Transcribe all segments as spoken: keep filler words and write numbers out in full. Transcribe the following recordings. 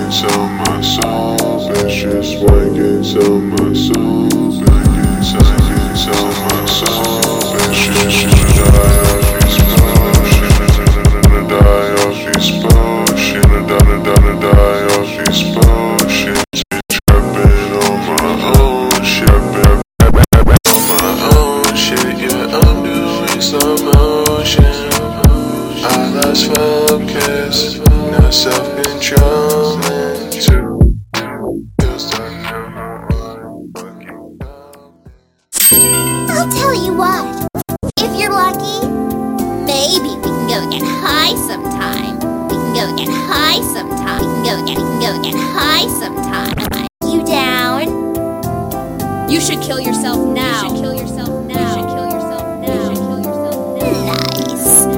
tell my soul, bitch, just one can tell my soul, bitch, I can tell my soul, bitch, you should die off these potions, die off these potions, die, die, die off these potions, trapping on my own shit, on my own shit, yeah, I'm doing some motion, I lost focus, now self-control, man, too. I'll tell you what, if you're lucky, maybe we can go get high sometime. We can go get high sometime. We can go get, we can go get high sometime. You down? You should kill yourself now. You should kill yourself now. You should kill yourself now. You should kill yourself now. Nice.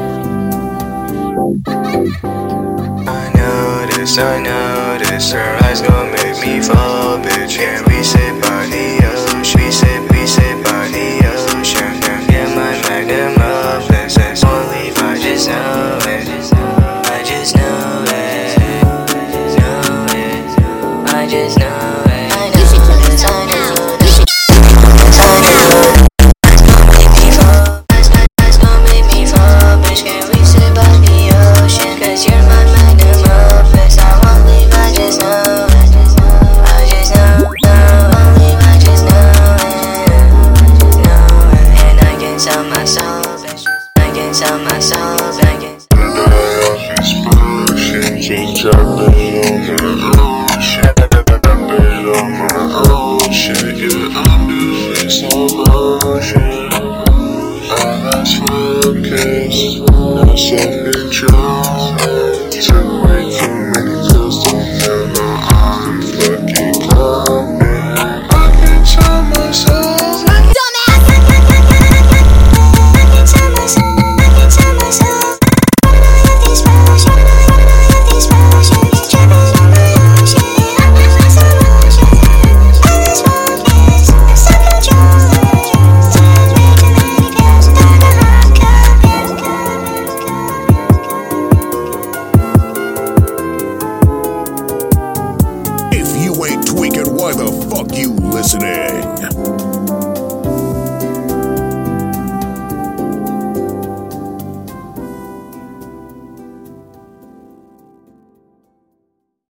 I know this, I know this, her eyes gon' make me fall, bitch. Yeah, we sit by the ocean, we sit, we sit by the ocean. Yeah, my magnum opus, that's only if I just know it. I just know it, know it, I just know it. I know You should kill this, yourself I now. know You should this, I know it. That's gon' make me fall, that's, that's gon' make me fall, bitch. Can we sit by the ocean? Cause you're my magnum opus, I won't leave, I just know it. I just know, know, won't leave, I just know it. Know it, and I can tell my soul, bitch. I can tell my soul, I can. Die off these potions, keep trapping on my own shit, trapping on my own shit, yeah, I'm doing some motion, I lost focus, now self-control, took way too many pills to know how I'm fucking coming, I can tell myself. If you ain't tweaking, why the fuck you listening?